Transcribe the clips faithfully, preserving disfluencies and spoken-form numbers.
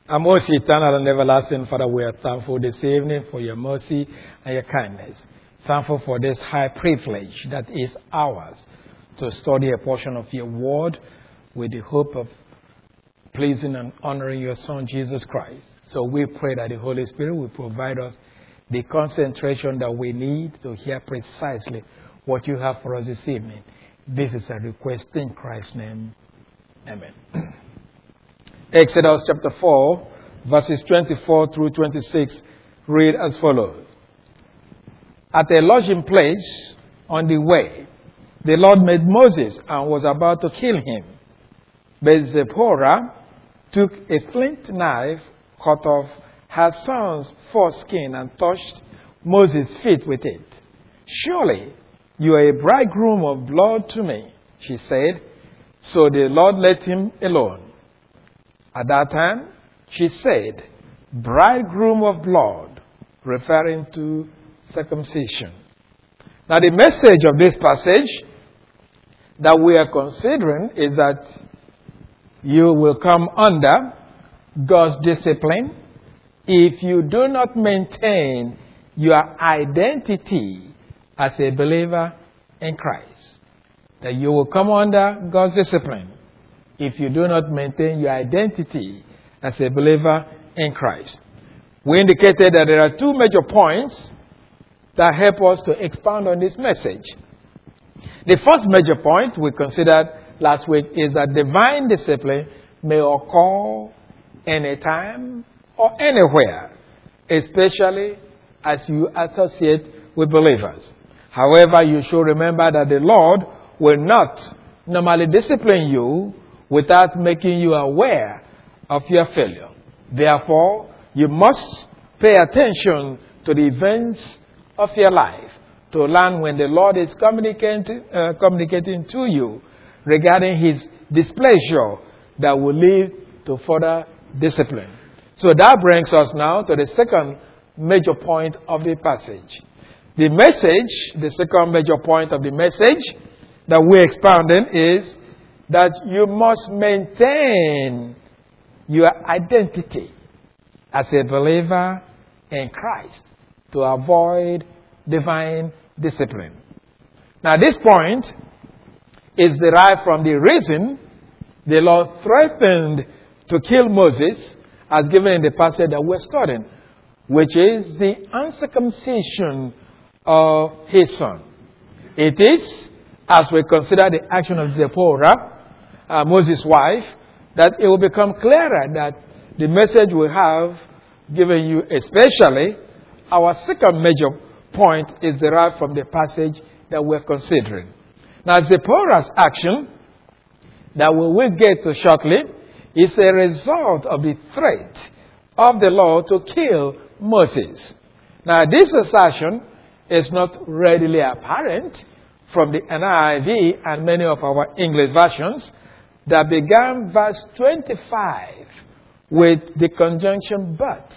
Our most eternal and everlasting Father, we are thankful this evening for your mercy and your kindness. Thankful for this high privilege that is ours to study a portion of your word with the hope of pleasing and honoring your Son, Jesus Christ. So we pray that the Holy Spirit will provide us the concentration that we need to hear precisely what you have for us this evening. This is a request in Christ's name. Amen. Exodus chapter four, verses twenty-four through twenty-six, read as follows. At a lodging place on the way, the Lord met Moses and was about to kill him. But Zipporah took a flint knife, cut off her son's foreskin, and touched Moses' feet with it. Surely you are a bridegroom of blood to me, she said. So the Lord let him alone. At that time, she said, bridegroom of blood, referring to circumcision. Now, the message of this passage that we are considering is that you will come under God's discipline if you do not maintain your identity as a believer in Christ. That you will come under God's discipline if you do not maintain your identity as a believer in Christ. We indicated that there are two major points that help us to expound on this message. The first major point we considered last week is that divine discipline may occur anytime or anywhere, especially as you associate with believers. However, you should remember that the Lord will not normally discipline you without making you aware of your failure. Therefore, you must pay attention to the events of your life to learn when the Lord is communicating, uh, communicating to you regarding His displeasure that will lead to further discipline. So that brings us now to the second major point of the passage. The message, the second major point of the message that we're expounding is that you must maintain your identity as a believer in Christ to avoid divine discipline. Now, this point is derived from the reason the Lord threatened to kill Moses, as given in the passage that we're studying, which is the uncircumcision of his son. It is, as we consider the action of Zipporah, uh, Moses' wife, that it will become clearer that the message we have given you, especially our second major point, is derived from the passage that we're considering. Now, Zipporah's action, that we will get to shortly, is a result of the threat of the Lord to kill Moses. Now, this assertion is not readily apparent from the N I V and many of our English versions that began verse twenty-five with the conjunction but.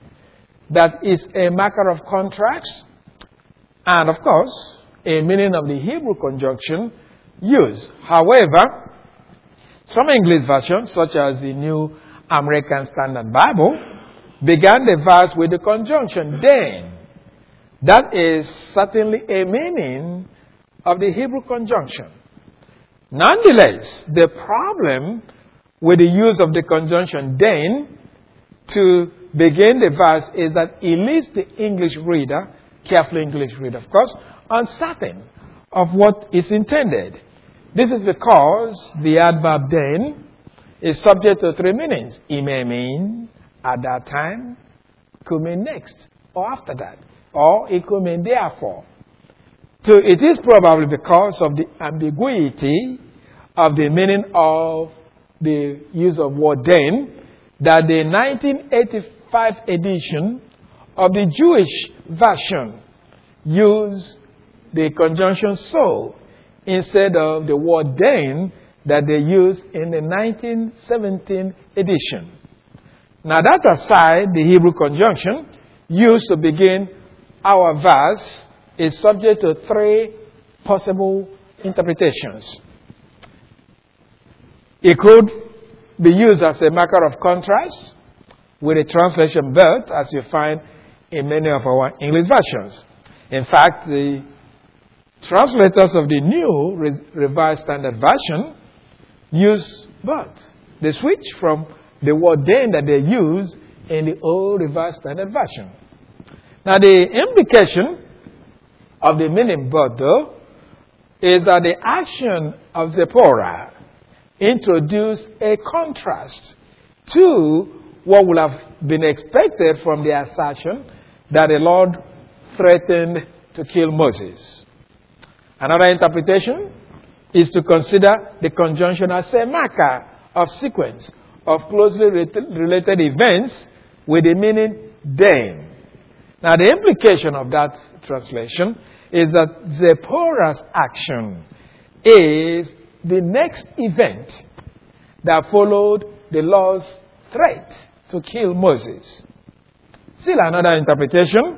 That is a marker of contrast and, of course, a meaning of the Hebrew conjunction used. However, some English versions, such as the New American Standard Bible, began the verse with the conjunction then. That is certainly a meaning of the Hebrew conjunction. Nonetheless, the problem with the use of the conjunction then to begin the verse is that it leaves the English reader, careful English reader of course, uncertain of what is intended. This is because the adverb then is subject to three meanings. It may mean at that time, could mean next, or after that, or it could mean therefore. So it is probably because of the ambiguity of the meaning of the use of word then that the nineteen eighty-five edition of the Jewish version used the conjunction so instead of the word then that they used in the nineteen seventeen edition. Now, that aside, the Hebrew conjunction used to begin our verse is subject to three possible interpretations. It could be used as a marker of contrast, with the translation birth, as you find in many of our English versions. In fact, the translators of the New Revised Standard Version use birth. They switch from the word then that they use in the Old Revised Standard Version. Now, the implication of the meaning birth, though, is that the action of Zipporah introduced a contrast to what would have been expected from the assertion that the Lord threatened to kill Moses. Another interpretation is to consider the conjunction as a marker of sequence of closely related events with the meaning then. Now, the implication of that translation is that Zipporah's action is the next event that followed the Lord's threat to kill Moses. Still another interpretation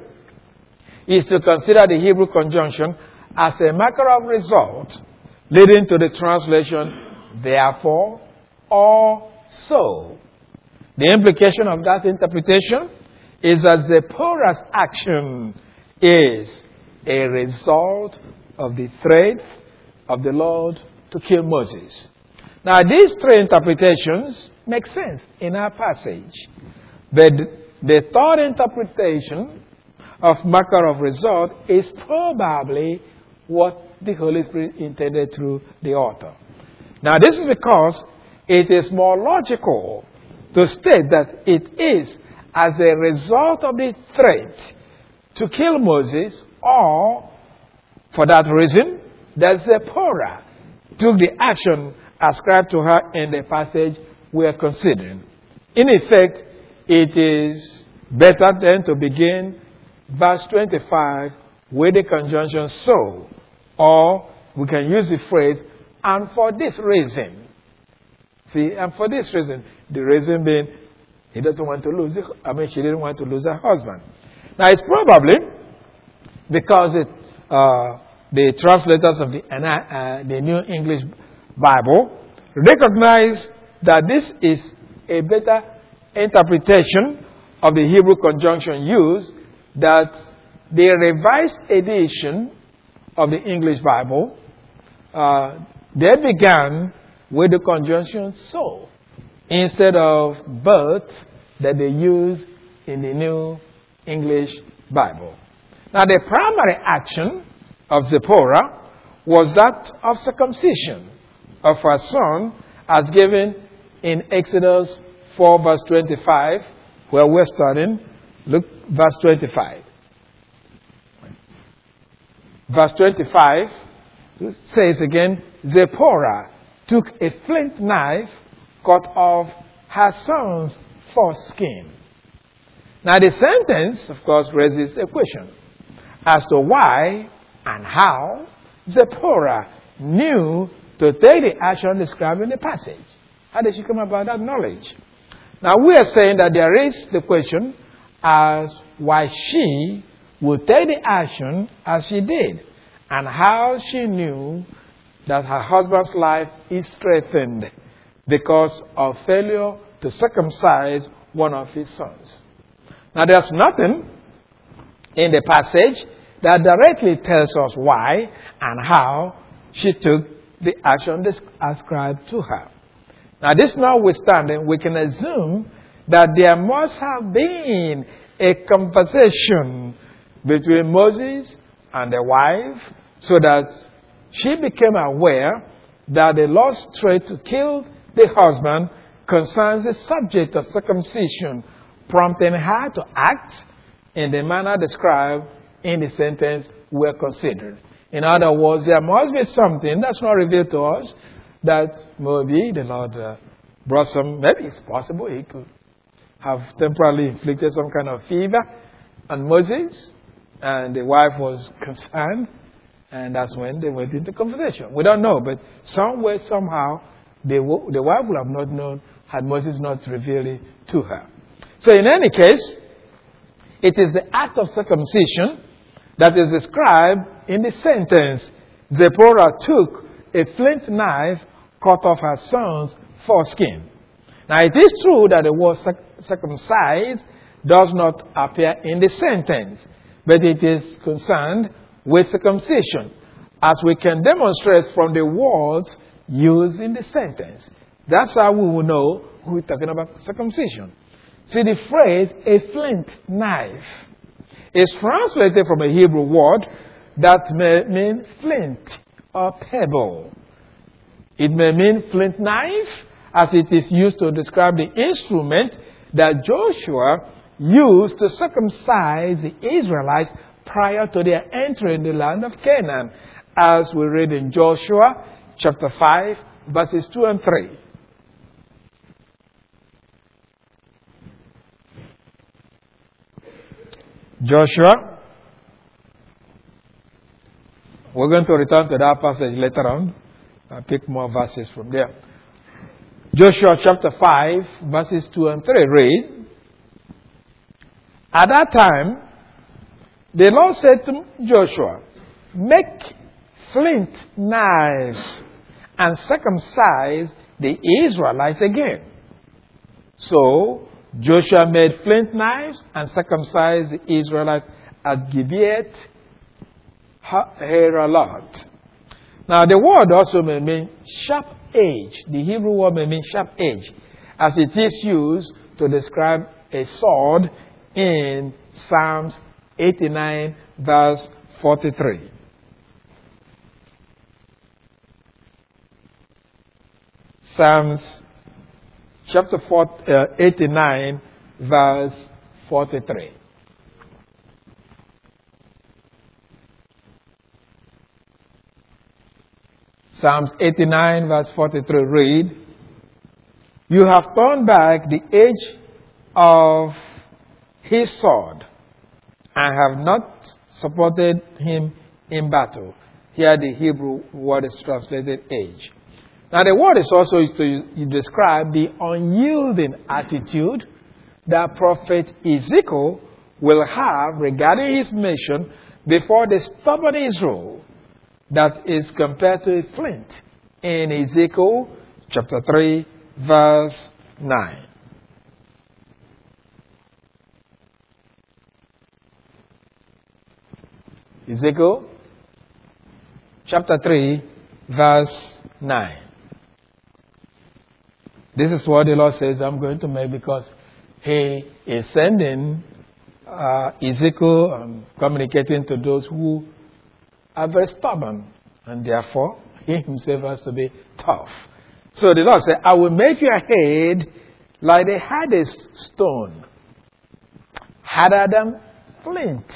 is to consider the Hebrew conjunction as a marker of result, leading to the translation, therefore, or so. The implication of that interpretation is that Zipporah's action is a result of the threat of the Lord to kill Moses. Now, these three interpretations make sense in our passage. But the third interpretation of marker of result is probably what the Holy Spirit intended through the author. Now, this is because it is more logical to state that it is as a result of the threat to kill Moses, or for that reason, that Zipporah took the action ascribed to her in the passage we are considering. In effect, it is better then to begin verse twenty-five with the conjunction so, or we can use the phrase, and for this reason. See, and for this reason, the reason being, he doesn't want to lose it. I mean, she didn't want to lose her husband. Now, it's probably because it, uh, the translators of the, uh, the New English Bible recognize that this is a better interpretation of the Hebrew conjunction used, that the Revised Edition of the English Bible, uh, they began with the conjunction so, instead of but that they use in the New English Bible. Now, the primary action of Zipporah was that of circumcision of her son, as given in Exodus four, verse twenty-five, where we're studying. Look, verse twenty-five. Verse twenty-five says again, Zipporah took a flint knife, cut off her son's foreskin. Now, the sentence, of course, raises a question as to why and how Zipporah knew to take the action described in the passage. How did she come about that knowledge? Now, we are saying that there is the question as why she would take the action as she did, and how she knew that her husband's life is threatened because of failure to circumcise one of his sons. Now, there's nothing in the passage that directly tells us why and how she took the action ascribed to her. Now, this notwithstanding, we can assume that there must have been a conversation between Moses and the wife, so that she became aware that the Lord's threat to kill the husband concerns the subject of circumcision, prompting her to act in the manner described in the sentence we're considering. In other words, there must be something that's not revealed to us that maybe the Lord uh, brought some, maybe it's possible he could have temporarily inflicted some kind of fever on Moses, and the wife was concerned, and that's when they went into conversation. We don't know, but somewhere, somehow, the, the wife would have not known had Moses not revealed it to her. So in any case, it is the act of circumcision that is described in the sentence, Zipporah took a flint knife, cut off her son's foreskin. Now, it is true that the word circumcised does not appear in the sentence, but it is concerned with circumcision, as we can demonstrate from the words used in the sentence. That's how we will know who is talking about circumcision. See, the phrase, a flint knife, is translated from a Hebrew word that may mean flint or pebble. It may mean flint knife, as it is used to describe the instrument that Joshua used to circumcise the Israelites prior to their entering the land of Canaan, as we read in Joshua chapter five, verses two and three. Joshua, we're going to return to that passage later on. I'll pick more verses from there. Joshua chapter five, verses two and three read, at that time, the Lord said to Joshua, make flint knives and circumcise the Israelites again. So Joshua made flint knives and circumcised the Israelites at Gibeat Haaralot. Now the word also may mean sharp edge. The Hebrew word may mean sharp edge, as it is used to describe a sword in Psalms eighty-nine, verse forty-three. Psalms chapter eighty-nine, verse forty-three. Psalms eighty-nine, verse forty-three read, you have turned back the edge of his sword and have not supported him in battle. Here the Hebrew word is translated edge. Now the word is also used to describe the unyielding attitude that prophet Ezekiel will have regarding his mission before the stubborn Israel, that is compared to a flint in Ezekiel chapter three, verse nine. Ezekiel chapter three, verse nine. This is what the Lord says I'm going to make, because He is sending uh, Ezekiel and communicating to those who are very stubborn, and therefore He Himself has to be tough. So the Lord said, I will make your head like the hardest stone, harder than flint.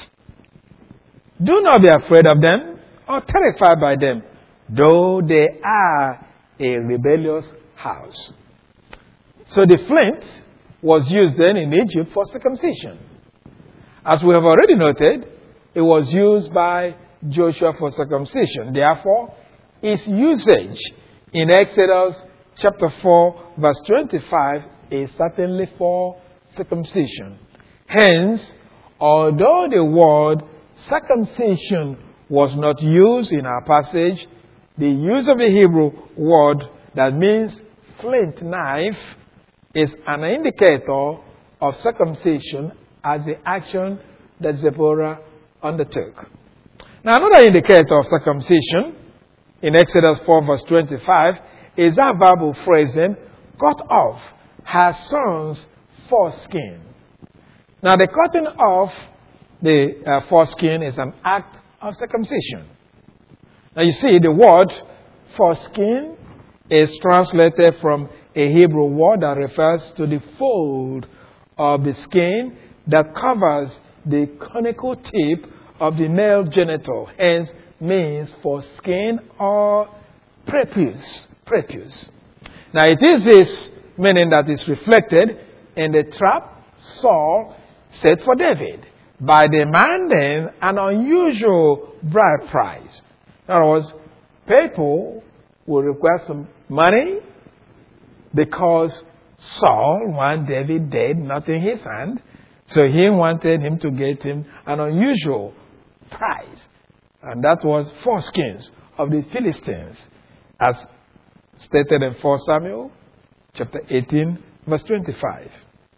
Do not be afraid of them or terrified by them, though they are a rebellious house. So the flint was used then in Egypt for circumcision. As we have already noted, it was used by Joshua for circumcision. Therefore, its usage in Exodus chapter four, verse twenty-five is certainly for circumcision. Hence, although the word circumcision was not used in our passage, the use of the Hebrew word that means flint knife is an indicator of circumcision as the action that Zipporah undertook. Now, another indicator of circumcision in Exodus four, verse twenty-five is that verbal phrasing, cut off her son's foreskin. Now, the cutting off the uh, foreskin is an act of circumcision. Now, you see, the word foreskin is translated from a Hebrew word that refers to the fold of the skin that covers the conical tip of the male genital, hence means foreskin or prepuce. prepuce. Now, it is this meaning that is reflected in the trap Saul set for David by demanding an unusual bride price. In other words, people will request some money because Saul wanted David dead, not in his hand. So he wanted him to get him an unusual price. And that was foreskins of the Philistines, as stated in First Samuel chapter eighteen, verse twenty-five.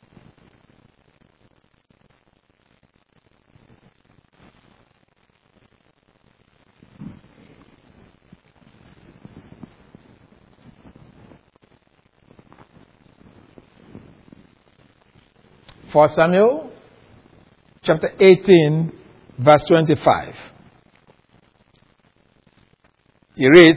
First Samuel chapter eighteen, verse twenty-five. He reads,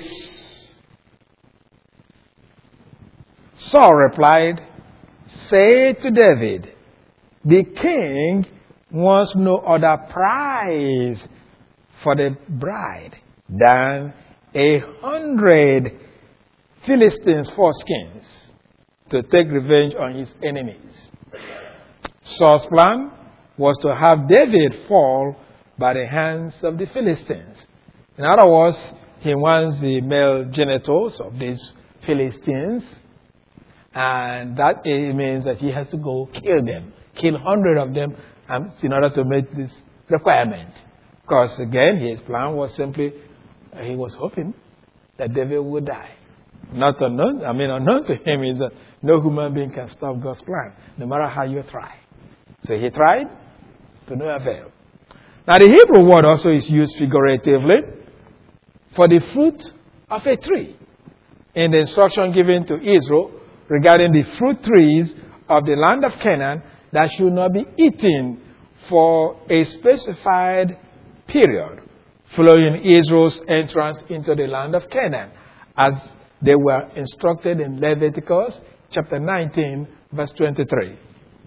Saul replied, Say to David, the king wants no other prize for the bride than a hundred Philistines' foreskins to take revenge on his enemies. Saul's plan was to have David fall by the hands of the Philistines. In other words, he wants the male genitals of these Philistines, and that means that he has to go kill them, kill hundred of them in order to meet this requirement. Because again, his plan was simply, he was hoping that David would die. Not unknown, I mean, unknown to him is that no human being can stop God's plan, no matter how you try. So he tried, to no avail. Now the Hebrew word also is used figuratively for the fruit of a tree. In the instruction given to Israel regarding the fruit trees of the land of Canaan that should not be eaten for a specified period following Israel's entrance into the land of Canaan, as they were instructed in Leviticus chapter nineteen, verse twenty-three.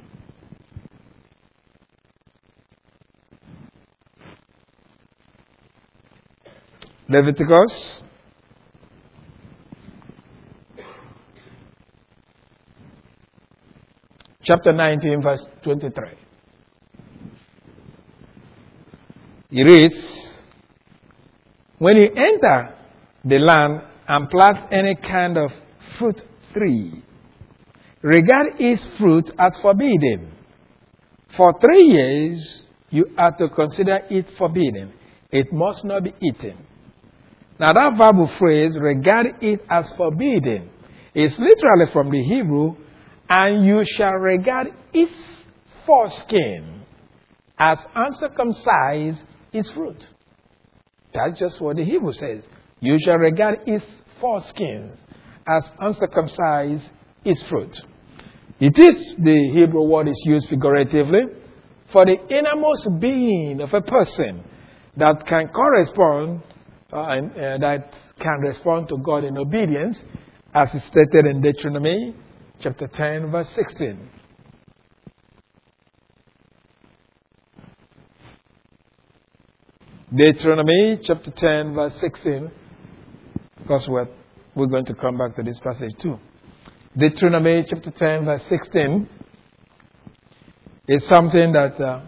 Leviticus chapter nineteen, verse twenty-three. It reads, When you enter the land and plant any kind of fruit tree, regard its fruit as forbidden. For three years you are to consider it forbidden. It must not be eaten. Now that verbal phrase, regard it as forbidden, is literally from the Hebrew, and you shall regard its foreskin as uncircumcised its fruit. That's just what the Hebrew says. You shall regard its foreskins as uncircumcised its fruit. It is, the Hebrew word is used figuratively for the innermost being of a person that can correspond uh, and uh, that can respond to God in obedience, as is stated in Deuteronomy chapter ten, verse sixteen. Deuteronomy chapter ten, verse sixteen. Because we're, we're going to come back to this passage too. Deuteronomy chapter ten, verse sixteen is something that uh,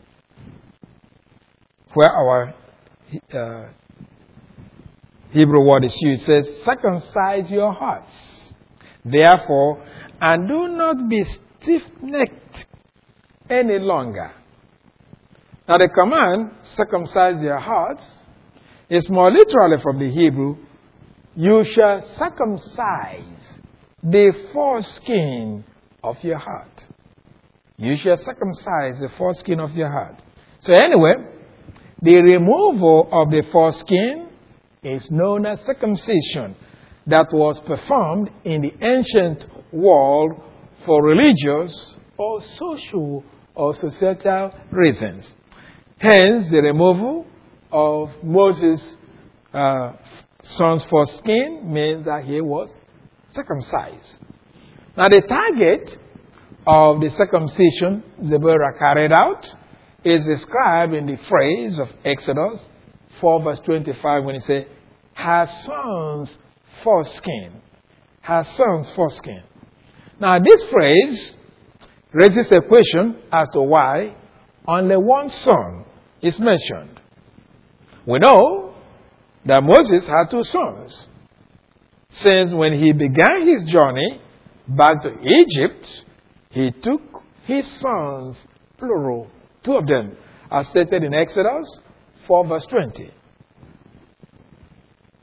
where our uh, Hebrew word is used. It says, circumcise your hearts, therefore, and do not be stiff-necked any longer. Now the command, circumcise your hearts, is more literally from the Hebrew, you shall circumcise the foreskin of your heart. You shall circumcise the foreskin of your heart. So anyway, the removal of the foreskin is known as circumcision, that was performed in the ancient world for religious or social or societal reasons. Hence, the removal of Moses' uh, son's foreskin means that he was circumcised. Now, the target of the circumcision Zebora carried out is described in the phrase of Exodus four, verse twenty-five, when it says, her son's foreskin. Her son's foreskin. Now, this phrase raises a question as to why only one son is mentioned. We know that Moses had two sons. Since when he began his journey back to Egypt, he took his sons, plural, two of them, as stated in Exodus four, verse twenty.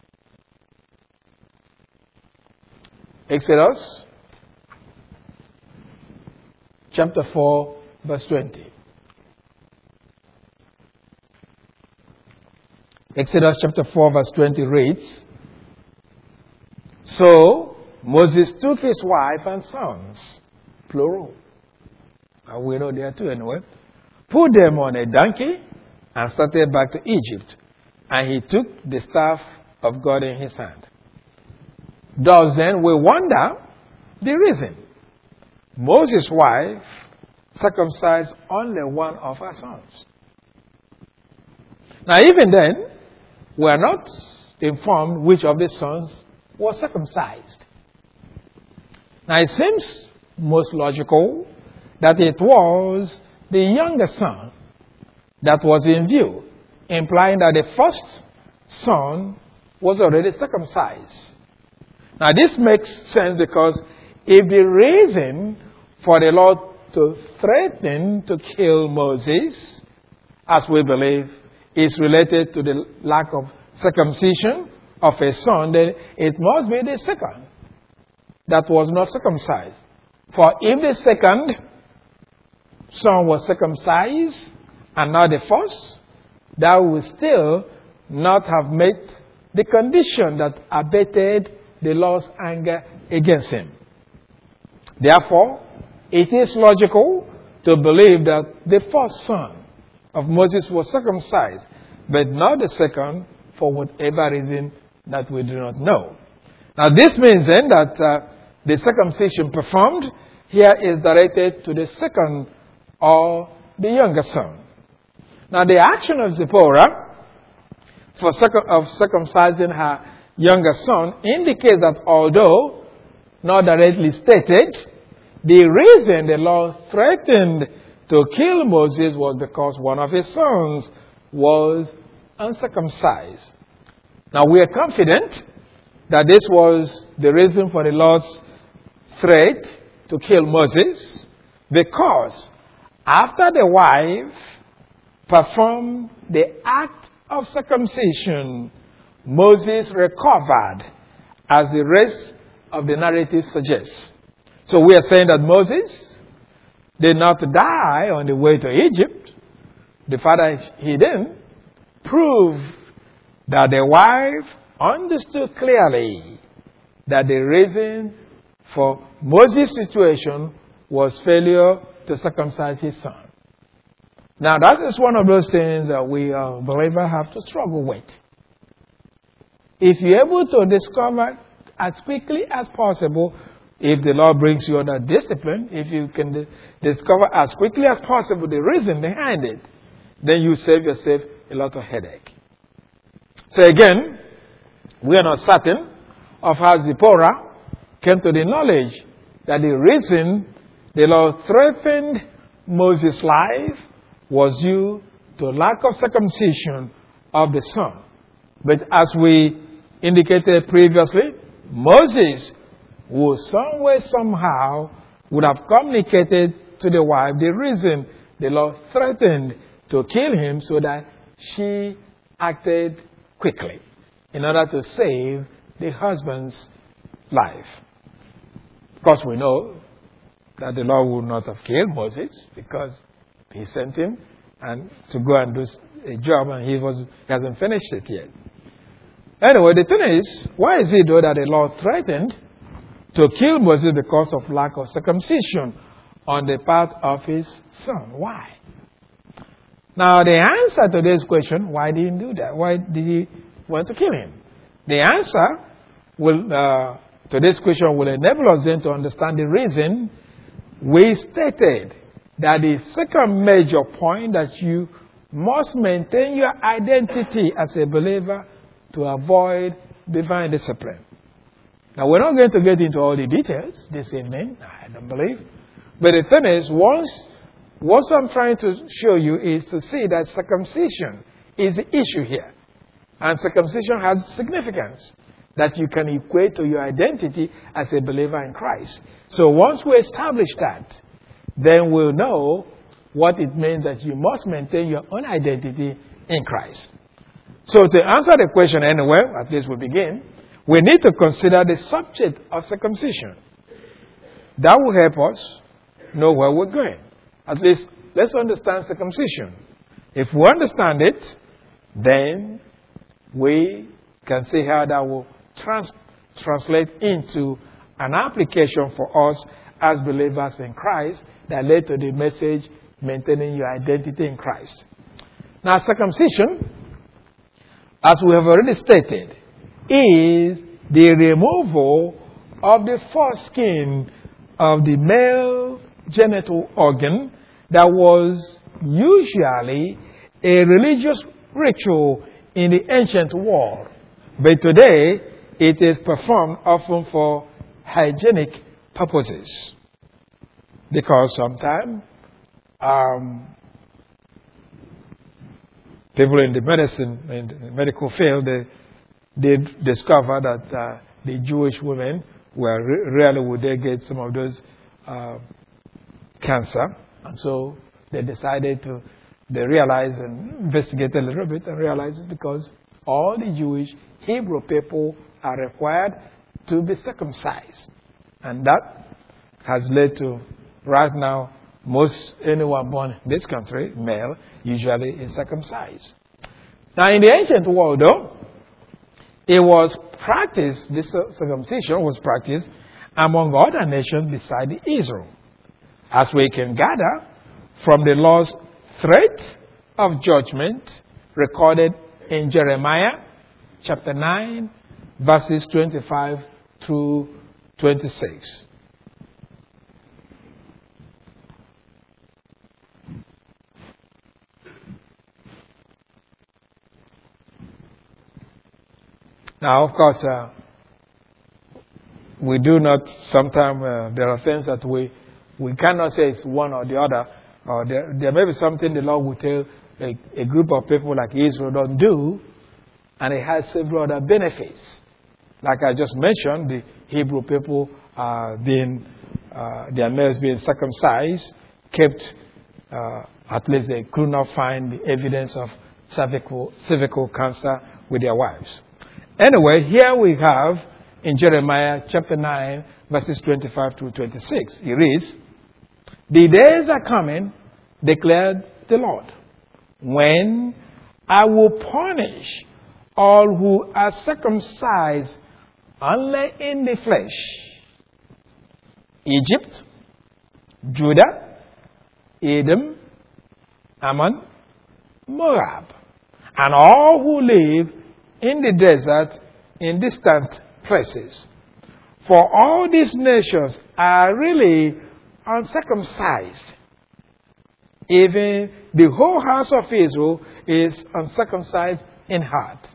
Exodus chapter four, verse twenty. Exodus chapter four, verse twenty reads, "So Moses took his wife and sons," plural, and we know there are two anyway, "put them on a donkey and started back to Egypt. And he took the staff of God in his hand." Thus then we wonder the reason. Moses' wife circumcised only one of her sons. Now even then, we are not informed which of the sons was circumcised. Now it seems most logical that it was the younger son that was in view, implying that the first son was already circumcised. Now this makes sense because if the reason for the Lord to threaten to kill Moses, as we believe, is related to the lack of circumcision of a son, then it must be the second that was not circumcised. For if the second son was circumcised and not the first, that would still not have met the condition that abated the Lord's anger against him. Therefore, it is logical to believe that the first son of Moses was circumcised, but not the second, for whatever reason that we do not know. Now this means then that uh, the circumcision performed here is directed to the second or the younger son. Now the action of Zipporah for circum- of circumcising her younger son indicates that although not directly stated, the reason the Lord threatened to kill Moses was because one of his sons was uncircumcised. Now we are confident that this was the reason for the Lord's threat to kill Moses, because after the wife performed the act of circumcision, Moses recovered, as the rest of the narrative suggests. So we are saying that Moses did not die on the way to Egypt. The fact he didn't prove that the wife understood clearly that the reason for Moses' situation was failure to circumcise his son. Now that is one of those things that we uh, believers have to struggle with. If you're able to discover as quickly as possible, if the Lord brings you under discipline, if you can d- discover as quickly as possible the reason behind it, then you save yourself a lot of headache. So again, we are not certain of how Zipporah came to the knowledge that the reason the Lord threatened Moses' life was due to lack of circumcision of the son. But as we indicated previously, Moses would some way, somehow, would have communicated to the wife the reason the Lord threatened to kill him, so that she acted quickly in order to save the husband's life. Of course, we know that the Lord would not have killed Moses because he sent him and to go and do a job, and he was he hasn't finished it yet. Anyway, the thing is, why is it though that the Lord threatened to kill Moses because of lack of circumcision on the part of his son? Why? Now, the answer to this question, why did he do that? Why did he want to kill him? The answer will, uh, to this question will enable us then to understand the reason we stated that the second major point that you must maintain your identity as a believer to avoid divine discipline. Now, we're not going to get into all the details this evening, I don't believe. But the thing is, once, what I'm trying to show you is to see that circumcision is the issue here. And circumcision has significance that you can equate to your identity as a believer in Christ. So once we establish that, then we'll know what it means that you must maintain your own identity in Christ. So to answer the question anyway, at least we begin, we need to consider the subject of circumcision. That will help us know where we're going. At least, let's understand circumcision. If we understand it, then we can see how that will trans- translate into an application for us as believers in Christ that led to the message maintaining your identity in Christ. Now, circumcision, as we have already stated, is the removal of the foreskin of the male genital organ that was usually a religious ritual in the ancient world. But today, it is performed often for hygienic purposes. Because sometimes um, people in the medicine, in the medical field, they, they discover that uh, the Jewish women, were rarely would they get some of those uh, cancer. And so they decided to, they realized and investigated a little bit and realized it's because all the Jewish Hebrew people are required to be circumcised. And that has led to, right now, most anyone born in this country, male, usually is circumcised. Now, in the ancient world, though, it was practiced, this circumcision was practiced among other nations beside Israel. As we can gather from the Lord's threat of judgment recorded in Jeremiah chapter nine, verses twenty-five through twenty-six. Now, of course, uh, we do not, sometimes uh, there are things that we, we cannot say it's one or the other. Or there, there may be something the Lord will tell a, a group of people like Israel don't do, and it has several other benefits. Like I just mentioned, the Hebrew people uh, being, uh, their males being circumcised, kept, uh, at least they could not find the evidence of cervical, cervical cancer with their wives. Anyway, here we have in Jeremiah chapter nine, verses twenty-five to twenty-six. It reads, "The days are coming, declared the Lord, when I will punish all who are circumcised only in the flesh. Egypt, Judah, Edom, Ammon, Moab, and all who live in the desert in distant places. For all these nations are really uncircumcised. Even the whole house of Israel is uncircumcised in heart."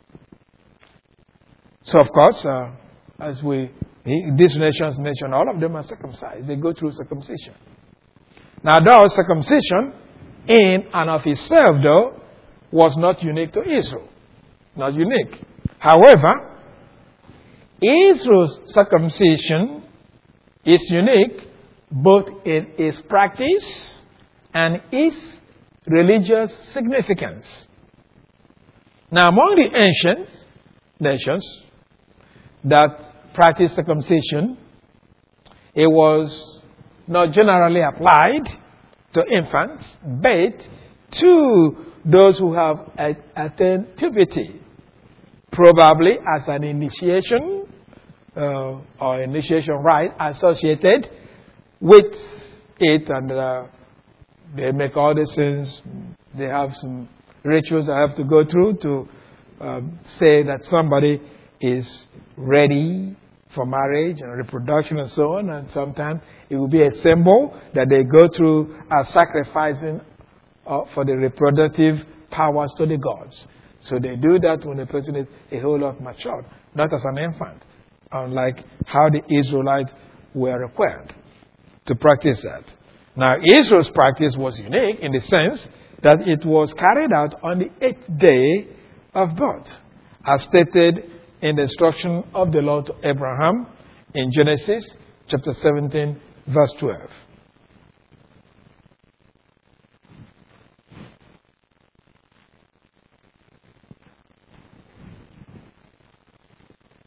So, of course, uh, as we, these nations mentioned, all of them are circumcised. They go through circumcision. Now, though circumcision in and of itself, though, was not unique to Israel. Not unique. However, Israel's circumcision is unique both in its practice and its religious significance. Now, among the ancient nations that practiced circumcision, it was not generally applied to infants, but to those who have attained puberty, probably as an initiation uh, or initiation rite associated with it, and uh, they make all these things. They have some rituals they have to go through to uh, say that somebody is ready for marriage and reproduction and so on. And sometimes it will be a symbol that they go through as sacrificing uh, for the reproductive powers to the gods. So they do that when a person is a whole lot matured, not as an infant, unlike how the Israelites were required to practice that. Now, Israel's practice was unique in the sense that it was carried out on the eighth day of birth, as stated in the instruction of the Lord to Abraham in Genesis chapter seventeen, verse twelve.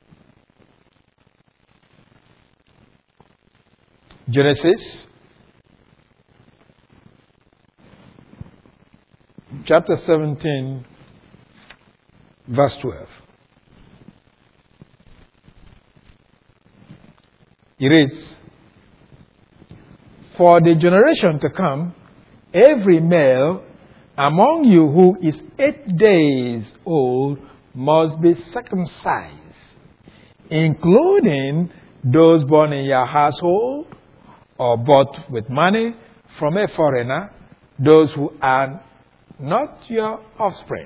Genesis chapter seventeen, verse twelve. It reads, "For the generation to come, every male among you who is eight days old must be circumcised, including those born in your household or bought with money from a foreigner, those who are not your offspring."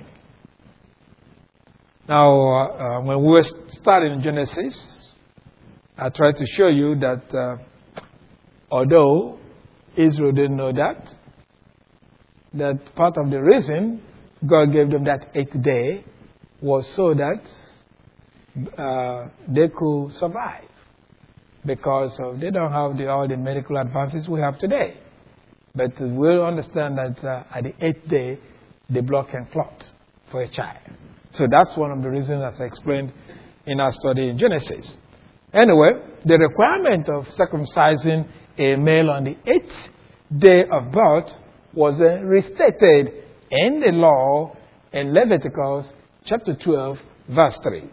Now, uh, when we were studying Genesis, I tried to show you that uh, although Israel didn't know that, that part of the reason God gave them that eighth day was so that uh, they could survive. Because of, they don't have the, all the medical advances we have today. But we'll understand that uh, at the eighth day, the blood can clot for a child. So that's one of the reasons, as I explained in our study in Genesis. Anyway, the requirement of circumcising a male on the eighth day of birth was uh, restated in the law in Leviticus chapter twelve, verse three.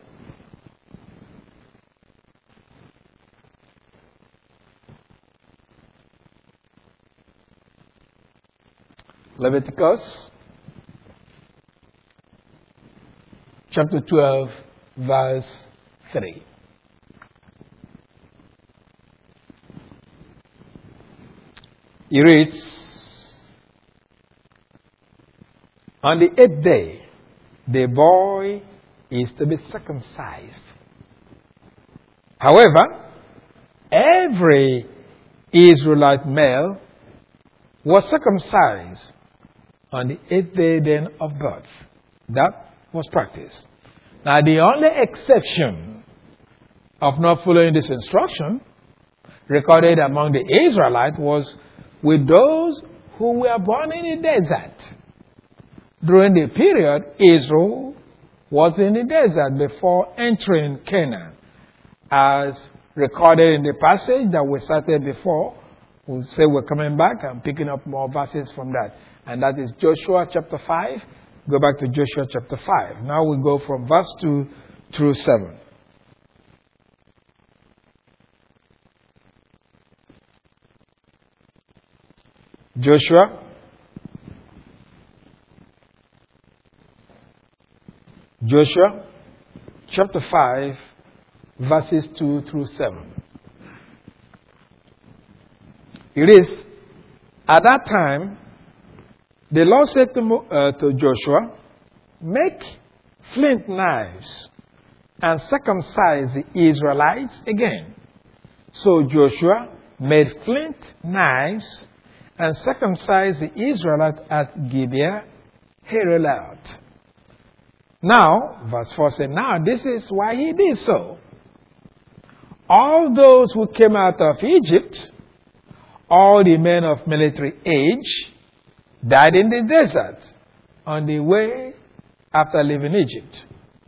Leviticus chapter twelve, verse three. It reads, "On the eighth day, the boy is to be circumcised. However, every Israelite male was circumcised on the eighth day then of birth." That was practiced. Now, the only exception of not following this instruction recorded among the Israelites was with those who were born in the desert. During the period, Israel was in the desert before entering Canaan, as recorded in the passage that we cited before. We'll say we're coming back and picking up more verses from that. And that is Joshua chapter five. Go back to Joshua chapter five. Now we go from verse two through seven. Joshua Joshua chapter five, verses two through seven. It is, "At that time, the Lord said to, uh, to Joshua, 'Make flint knives and circumcise the Israelites again.' So Joshua made flint knives and circumcised the Israelites at Gibeah Hairalot. Now, verse four says, now this is why he did so. All those who came out of Egypt, all the men of military age, died in the desert on the way after leaving Egypt.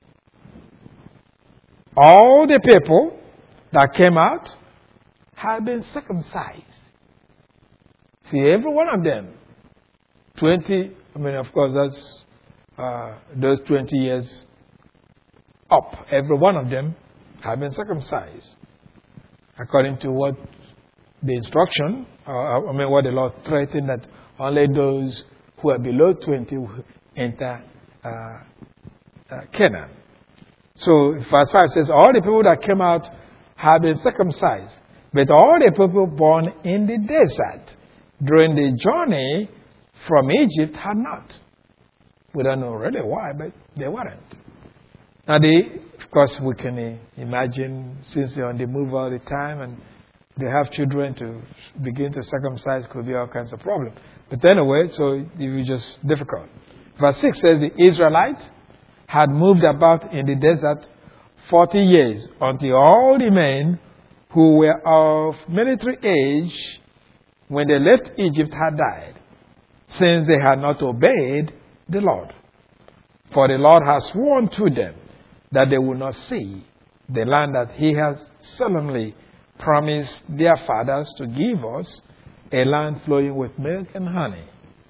All the people that came out had been circumcised. See, every one of them, twenty, I mean, of course, that's uh, those twenty years up. Every one of them had been circumcised. According to what the instruction, uh, I mean, what the Lord threatened, that only those who are below twenty will enter uh, uh, Canaan. So, verse five says, all the people that came out have been circumcised, but all the people born in the desert during the journey from Egypt had not. We don't know really why, but they weren't. Now, they, of course, we can uh, imagine, since they're on the move all the time and they have children, to begin to circumcise could be all kinds of problems. But anyway, so it was just difficult. Verse six says, the Israelites had moved about in the desert forty years until all the men who were of military age when they left Egypt had died, since they had not obeyed the Lord. For the Lord has sworn to them that they will not see the land that he has solemnly promised their fathers to give us, a land flowing with milk and honey.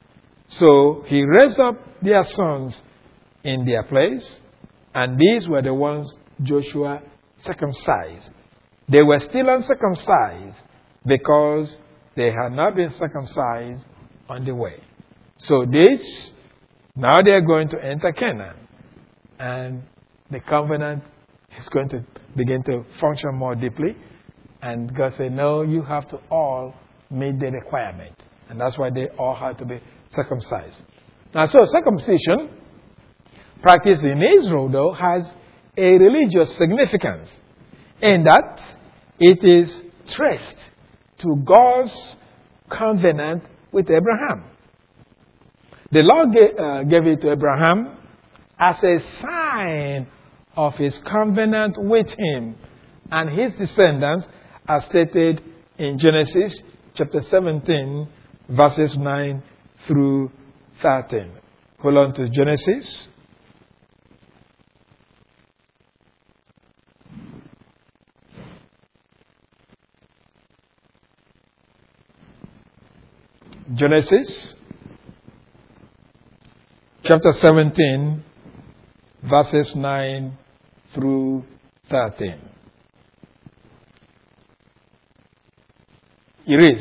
So he raised up their sons in their place, and these were the ones Joshua circumcised. They were still uncircumcised because they had not been circumcised on the way. So this, now they are going to enter Canaan, and the covenant is going to begin to function more deeply. And God said, no, you have to all meet the requirement. And that's why they all had to be circumcised. Now, so circumcision, practiced in Israel, though, has a religious significance in that it is traced to God's covenant with Abraham. The Lord gave, uh, gave it to Abraham as a sign of his covenant with him and his descendants, as stated in Genesis chapter seventeen, verses nine through thirteen. Hold on to Genesis. Genesis chapter seventeen, verses nine through thirteen. It is.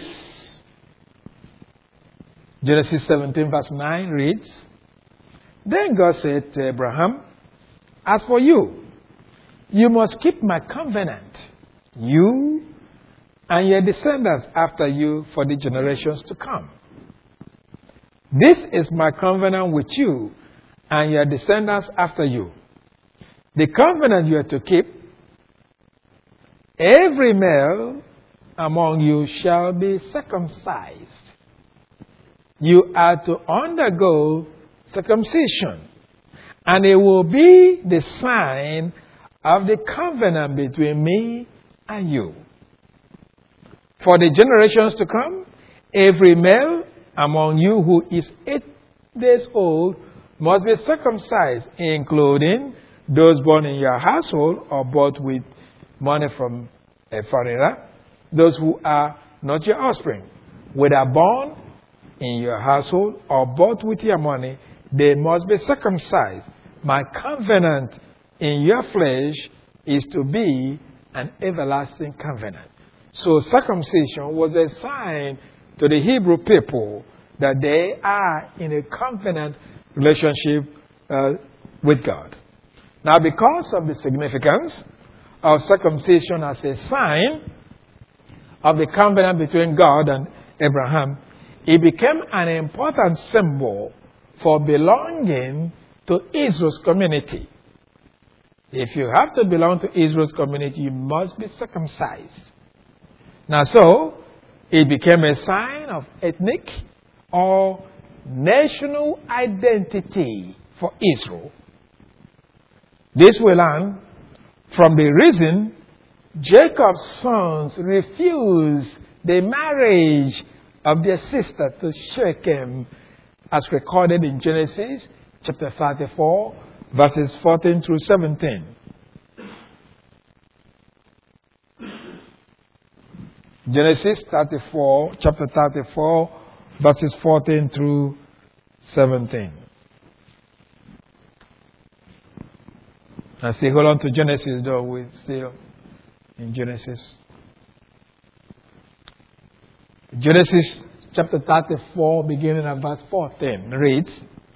Genesis seventeen, verse nine reads, Then God said to Abraham, As for you, you must keep my covenant, you and your descendants after you for the generations to come. This is my covenant with you and your descendants after you. The covenant you are to keep, every male among you shall be circumcised. You are to undergo circumcision, and it will be the sign of the covenant between me and you. For the generations to come, every male among you who is eight days old must be circumcised, including those born in your household or bought with money from a foreigner, those who are not your offspring, whether born in your household or bought with your money, they must be circumcised. My covenant in your flesh is to be an everlasting covenant. So circumcision was a sign to the Hebrew people that they are in a covenant relationship uh, with God. Now, because of the significance of circumcision as a sign of the covenant between God and Abraham, it became an important symbol for belonging to Israel's community. If you have to belong to Israel's community, you must be circumcised. Now, so, it became a sign of ethnic or national identity for Israel. This will learn from the reason Jacob's sons refused the marriage of their sister to Shechem, as recorded in Genesis chapter thirty-four, verses fourteen through seventeen. Genesis thirty-four, chapter thirty-four, verses fourteen through seventeen. And still hold on to Genesis, though we're still in Genesis. Genesis chapter thirty-four, beginning at verse fourteen, reads,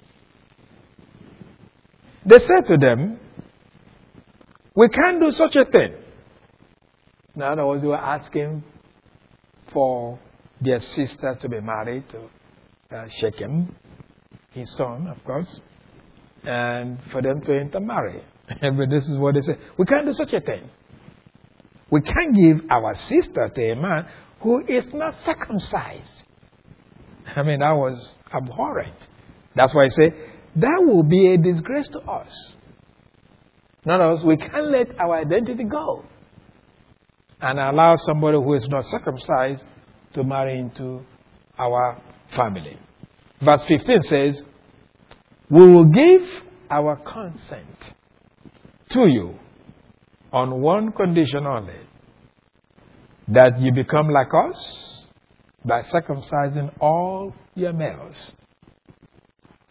They said to them, We can't do such a thing. In other words, they were asking for their sister to be married to uh, Shechem, his son, of course, and for them to intermarry. But this is what they say. We can't do such a thing. We can't give our sister to a man who is not circumcised. I mean, that was abhorrent. That's why I say, that will be a disgrace to us. In other words, we can't let our identity go and allow somebody who is not circumcised to marry into our family. Verse fifteen says, We will give our consent to you on one condition only, that you become like us by circumcising all your males.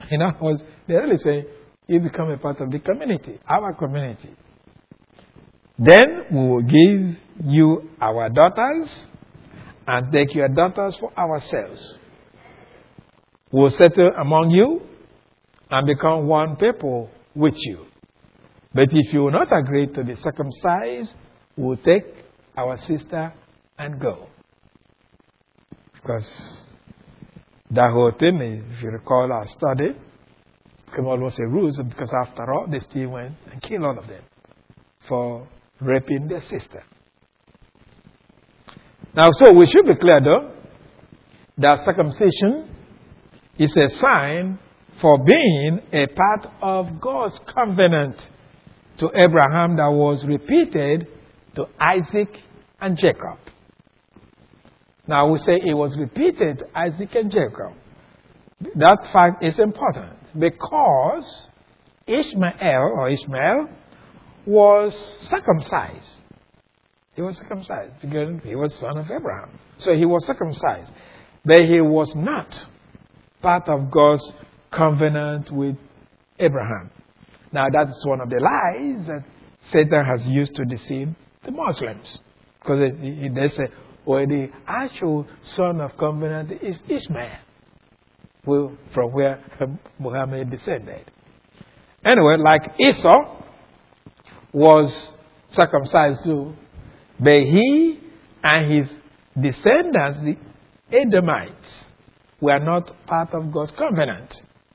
In other words, they're really saying, you become a part of the community, our community. Then we will give you our daughters and take your daughters for ourselves. We'll settle among you and become one people with you. But if you will not agree to be circumcised, we'll take our sister and go. Because that whole thing, if you recall our study, became almost a ruse, because after all, they still went and killed all of them for raping their sister. Now, so we should be clear, though, that circumcision is a sign for being a part of God's covenant to Abraham that was repeated to Isaac and Jacob. Now, we say it was repeated to Isaac and Jacob. That fact is important because Ishmael or Ishmael was circumcised. He was circumcised because he was son of Abraham. So he was circumcised. But he was not part of God's covenant with Abraham. Now that's one of the lies that Satan has used to deceive the Muslims. Because they say, well, the actual son of covenant is Ishmael, well, from where Muhammad descended. Anyway, like Esau was circumcised too, but he and his descendants, the Edomites, were not part of God's covenant.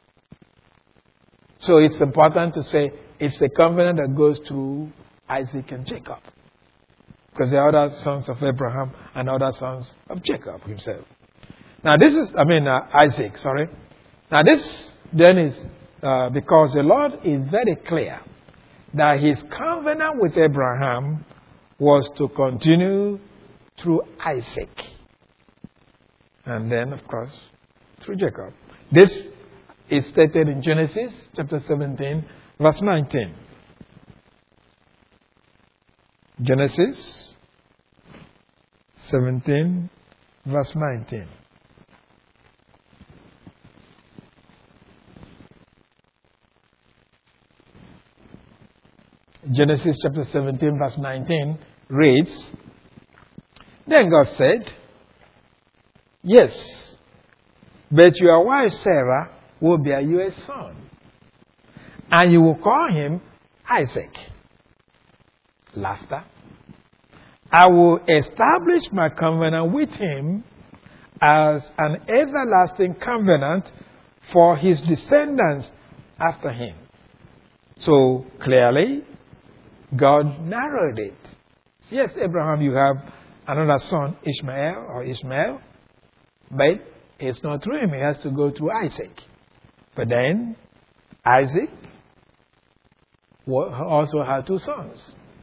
So it's important to say it's a covenant that goes through Isaac and Jacob. Because there are other sons of Abraham and other sons of Jacob himself. Now this is, I mean, uh, Isaac, sorry. Now this then is uh, because the Lord is very clear that his covenant with Abraham was to continue through Isaac. And then, of course, through Jacob. This is stated in Genesis chapter seventeen, verse nineteen. Genesis seventeen, verse nineteen. Genesis chapter seventeen, verse nineteen reads, Then God said, Yes, but your wife Sarah will bear you a son, and you will call him Isaac. Laughter. I will establish my covenant with him as an everlasting covenant for his descendants after him. So clearly, God narrowed it. Yes, Abraham, you have another son, Ishmael or Ishmael, but it's not through him. It has to go through Isaac. But then, Isaac also had two sons.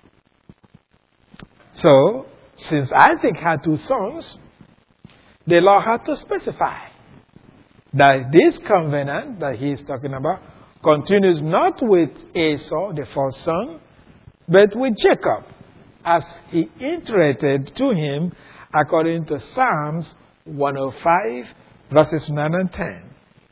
So, since Isaac had two sons, the Lord had to specify that this covenant that he is talking about continues not with Esau, the first son, but with Jacob, as he iterated to him according to Psalms one oh five, verses nine and ten.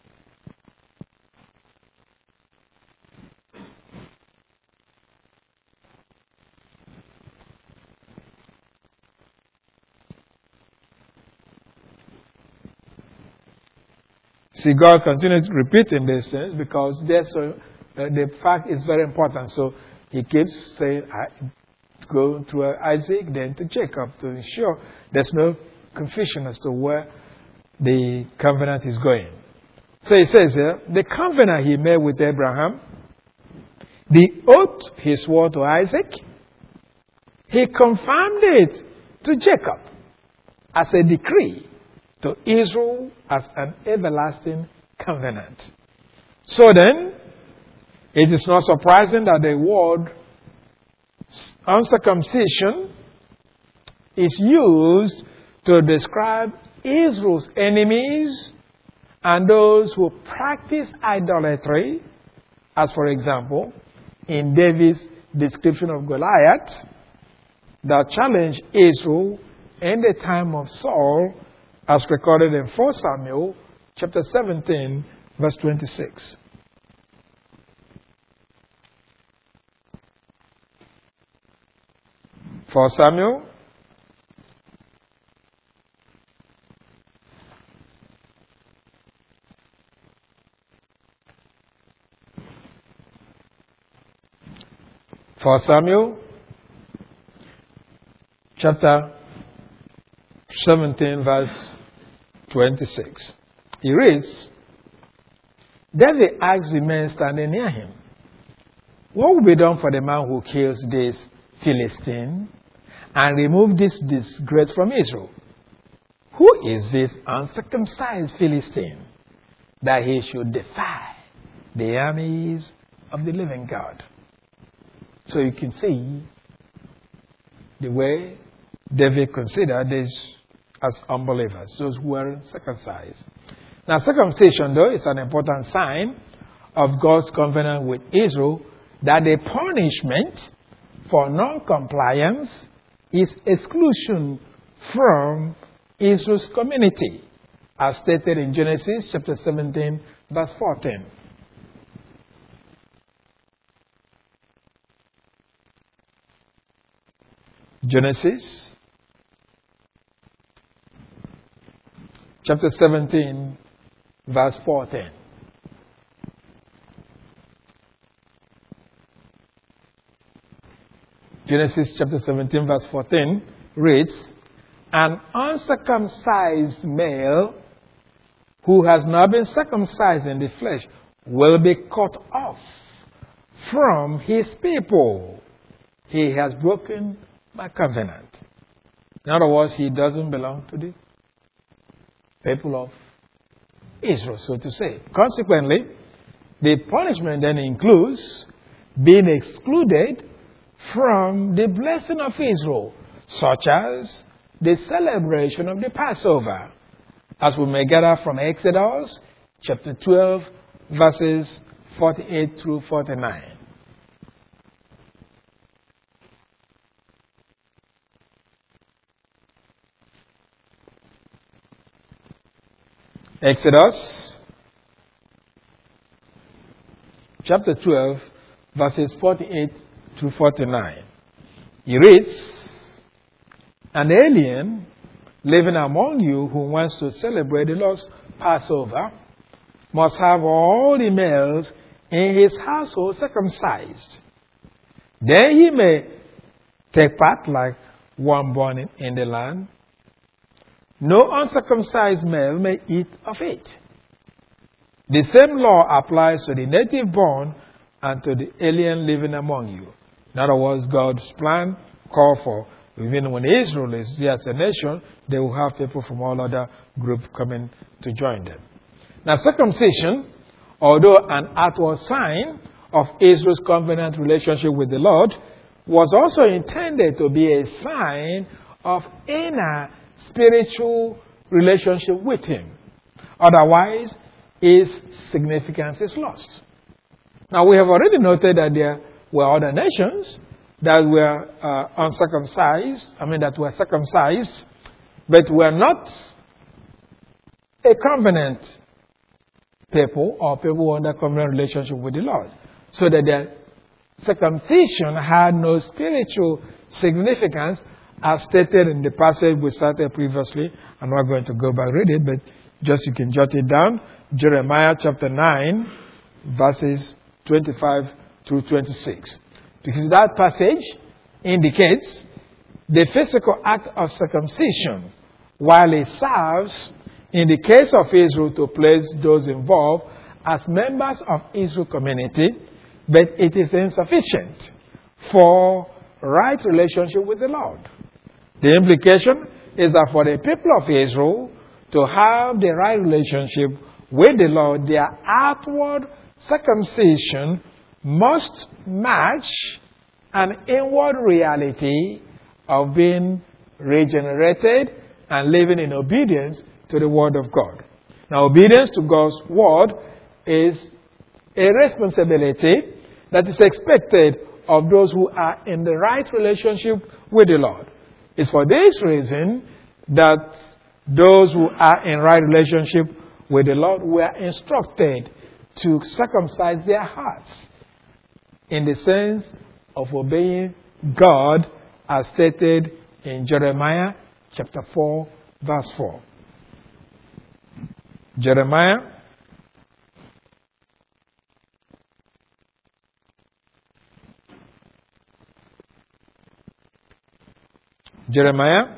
See, God continues repeating these things because there's a, uh, the fact is very important. So he keeps saying, I, go to Isaac, then to Jacob, to ensure there's no confusion as to where the covenant is going. So he says here, the covenant he made with Abraham, the oath he swore to Isaac, he confirmed it to Jacob as a decree, to Israel as an everlasting covenant. So then, it is not surprising that the word uncircumcision is used to describe Israel's enemies and those who practice idolatry, as for example, in David's description of Goliath, that challenged Israel in the time of Saul, as recorded in First Samuel chapter seventeen, verse twenty-six. For Samuel, for Samuel, chapter seventeen, verse twenty-six. He reads, David asked the men standing near him, what will be done for the man who kills this Philistine and remove this disgrace from Israel? Who is this uncircumcised Philistine that he should defy the armies of the living God? So you can see the way David considered this as unbelievers, those who were circumcised. Now, circumcision, though, is an important sign of God's covenant with Israel that the punishment for non-compliance is exclusion from Israel's community, as stated in Genesis chapter seventeen, verse fourteen. Genesis chapter seventeen, verse fourteen. Genesis chapter seventeen, verse fourteen reads, An uncircumcised male who has not been circumcised in the flesh will be cut off from his people. He has broken my covenant. In other words, he doesn't belong to the people of Israel, so to say. Consequently, the punishment then includes being excluded from the blessing of Israel, such as the celebration of the Passover, as we may gather from Exodus chapter twelve, verses forty-eight through forty-nine. Exodus chapter twelve, verses forty-eight through forty-nine. He reads, An alien living among you who wants to celebrate the Lord's Passover must have all the males in his household circumcised. Then he may take part like one born in, in the land. No uncircumcised male may eat of it. The same law applies to the native born and to the alien living among you. In other words, God's plan called for, even when Israel is there as a nation, they will have people from all other groups coming to join them. Now, circumcision, although an outward sign of Israel's covenant relationship with the Lord, was also intended to be a sign of inner spiritual relationship with Him. Otherwise, its significance is lost. Now, we have already noted that there were other nations that were uh, uncircumcised, I mean that were circumcised, but were not a covenant people or people under covenant relationship with the Lord. So that their circumcision had no spiritual significance, as stated in the passage we started previously. I'm not going to go back and read it, but just you can jot it down. Jeremiah chapter nine, verses twenty-five through twenty-six. Because that passage indicates the physical act of circumcision, while it serves, in the case of Israel, to place those involved as members of Israel's community, but it is insufficient for right relationship with the Lord. The implication is that for the people of Israel to have the right relationship with the Lord, their outward circumcision must match an inward reality of being regenerated and living in obedience to the Word of God. Now, obedience to God's Word is a responsibility that is expected of those who are in the right relationship with the Lord. It's for this reason that those who are in right relationship with the Lord were instructed to circumcise their hearts in the sense of obeying God as stated in Jeremiah chapter four, verse four. Jeremiah Jeremiah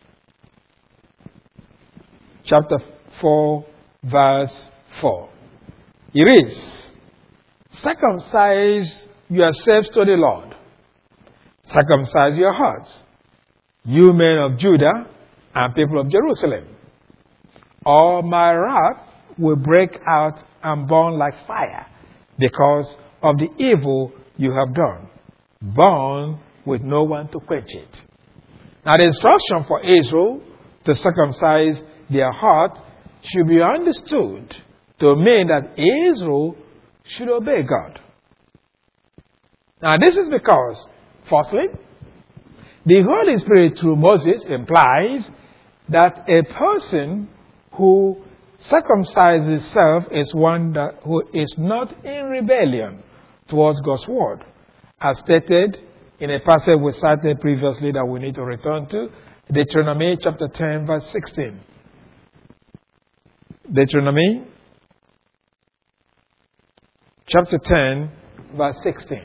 chapter four, verse four. It reads, circumcise yourselves to the Lord. Circumcise your hearts, you men of Judah and people of Jerusalem. Or my wrath will break out and burn like fire because of the evil you have done. Burn with no one to quench it. Now the instruction for Israel to circumcise their heart should be understood to mean that Israel should obey God. Now this is because, firstly, the Holy Spirit through Moses implies that a person who circumcises himself is one that, who is not in rebellion towards God's word, as stated in a passage we cited previously that we need to return to, Deuteronomy chapter ten, verse sixteen. Deuteronomy chapter ten, verse sixteen.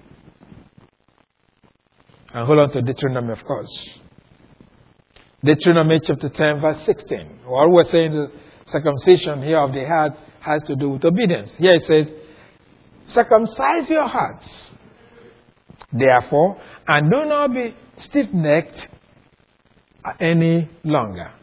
And hold on to Deuteronomy, of course. Deuteronomy chapter ten, verse sixteen. What we're saying, the circumcision here of the heart has to do with obedience. Here it says, circumcise your hearts, therefore, and do not be stiff-necked any longer.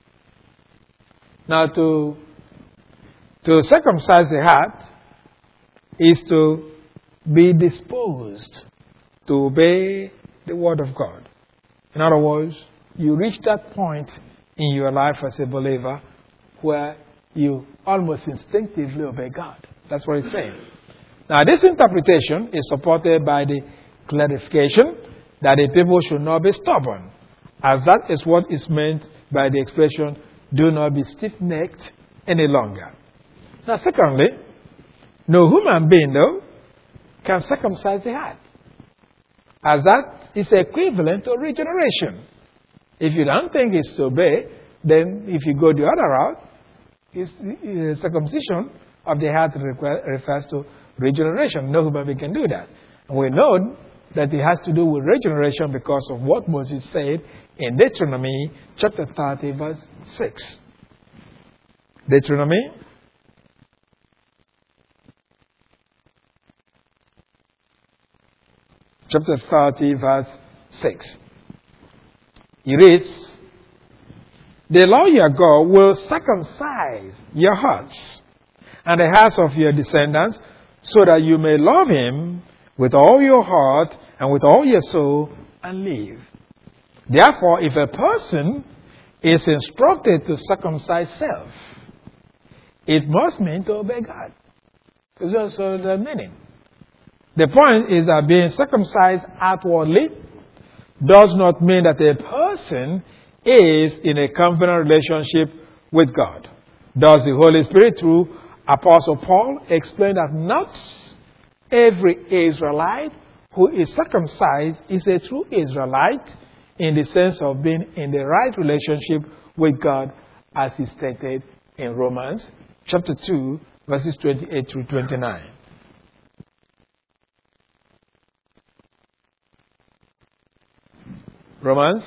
Now, to, to circumcise the heart is to be disposed to obey the word of God. In other words, you reach that point in your life as a believer where you almost instinctively obey God. That's what it's saying. Now, this interpretation is supported by the clarification that the people should not be stubborn, as that is what is meant by the expression, do not be stiff-necked any longer. Now, secondly, no human being, though, can circumcise the heart, as that is equivalent to regeneration. If you don't think it's to obey, then if you go the other route, it's, uh, circumcision of the heart refers to regeneration. No human being can do that. And we know that it has to do with regeneration because of what Moses said in Deuteronomy chapter thirty, verse six. Deuteronomy chapter thirty, verse six. It reads, the Lord your God will circumcise your hearts and the hearts of your descendants, so that you may love him with all your heart and with all your soul and live. Therefore, if a person is instructed to circumcise self, it must mean to obey God. It's also the meaning. The point is that being circumcised outwardly does not mean that a person is in a covenant relationship with God. Does the Holy Spirit, through Apostle Paul, explain that not every Israelite who is circumcised is a true Israelite in the sense of being in the right relationship with God, as he stated in Romans chapter two, verses twenty-eight through twenty-nine. Romans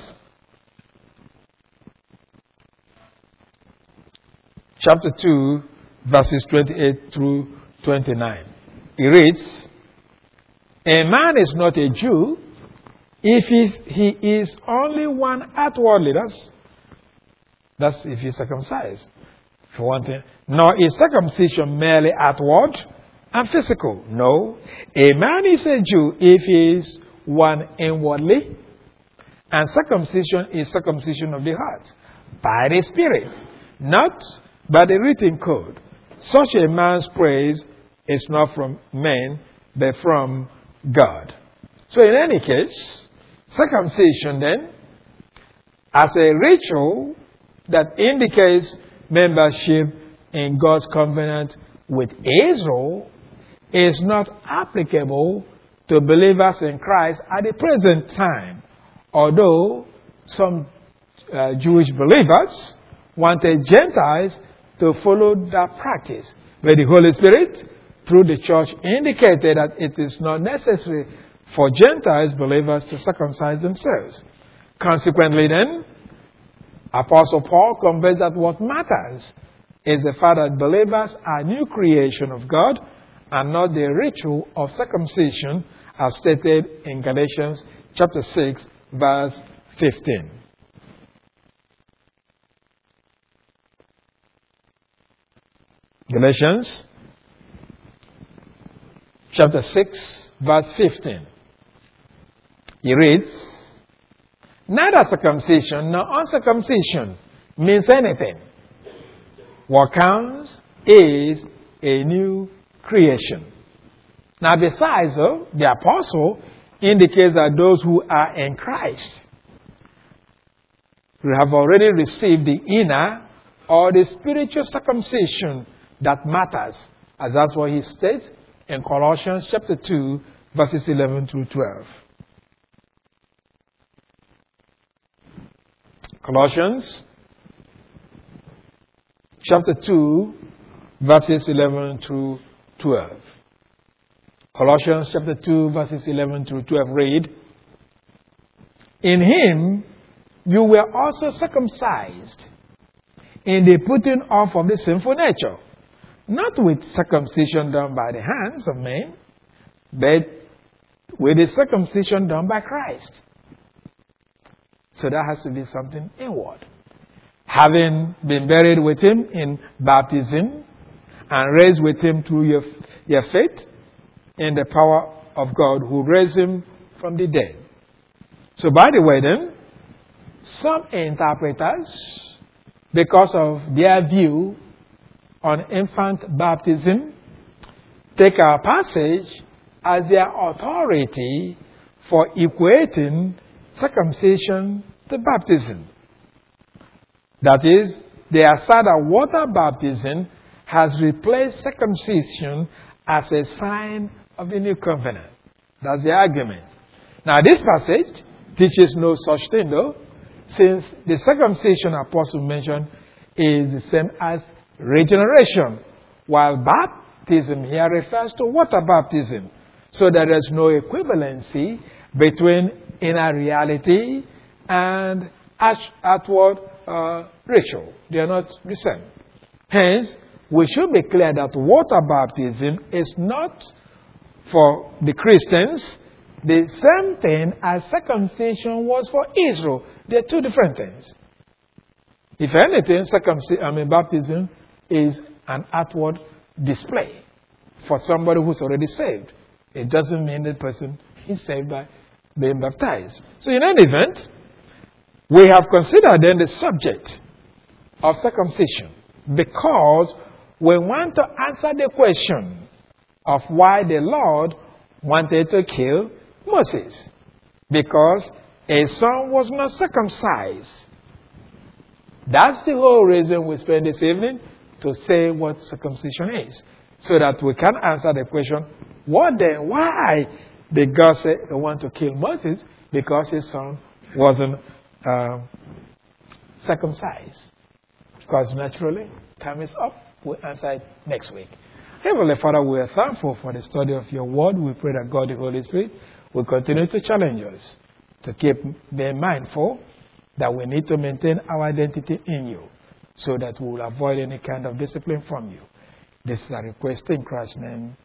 chapter two, verses twenty-eight through twenty-nine. It reads, a man is not a Jew if he, he is only one outwardly. That's, that's if he's circumcised. For one thing. Nor is circumcision merely outward and physical. No. A man is a Jew if he is one inwardly. And circumcision is circumcision of the heart, by the Spirit, not by the written code. Such a man's praise is not from men, but from God. So in any case, circumcision then, as a ritual that indicates membership in God's covenant with Israel is not applicable to believers in Christ at the present time, although some uh, Jewish believers wanted Gentiles to follow that practice. But the Holy Spirit, through the church, indicated that it is not necessary for Gentiles believers to circumcise themselves. Consequently then, Apostle Paul conveys that what matters is the fact that believers are new creation of God and not the ritual of circumcision as stated in Galatians chapter six, verse fifteen. Galatians chapter six, verse fifteen. He reads, "Neither circumcision nor uncircumcision means anything. What counts is a new creation." Now, besides, though, the apostle indicates that those who are in Christ have already received the inner or the spiritual circumcision that matters, as that's what he states in Colossians chapter two, verses eleven through twelve. Colossians chapter two, verses eleven through twelve. Colossians chapter two, verses eleven through twelve read, "In him you were also circumcised in the putting off of the sinful nature, not with circumcision done by the hands of men, but with the circumcision done by Christ." So that has to be something inward. "Having been buried with him in baptism and raised with him through your, your faith in the power of God who raised him from the dead." So by the way then, some interpreters, because of their view on infant baptism, take our passage as their authority for equating circumcision to baptism. That is, they assert that water baptism has replaced circumcision as a sign of the new covenant. That's the argument. Now, this passage teaches no such thing, though, since the circumcision apostle mentioned is the same as regeneration, while baptism here refers to water baptism. So there is no equivalency between inner reality and outward uh, ritual. They are not the same. Hence, we should be clear that water baptism is not for the Christians the same thing as circumcision was for Israel. They are two different things. If anything, circumcision, I mean, baptism is an outward display for somebody who's already saved. It doesn't mean the person is saved by being baptized. So in any event, we have considered then the subject of circumcision because we want to answer the question of why the Lord wanted to kill Moses. Because a son was not circumcised. That's the whole reason we spend this evening to say what circumcision is. So that we can answer the question, what then? Why did God say he want to kill Moses? Because his son wasn't uh, circumcised. Because naturally, time is up. We'll answer it next week. Heavenly Father, we are thankful for the study of your word. We pray that God, the Holy Spirit, will continue to challenge us to keep being mindful that we need to maintain our identity in you so that we will avoid any kind of discipline from you. This is a request in Christ's name.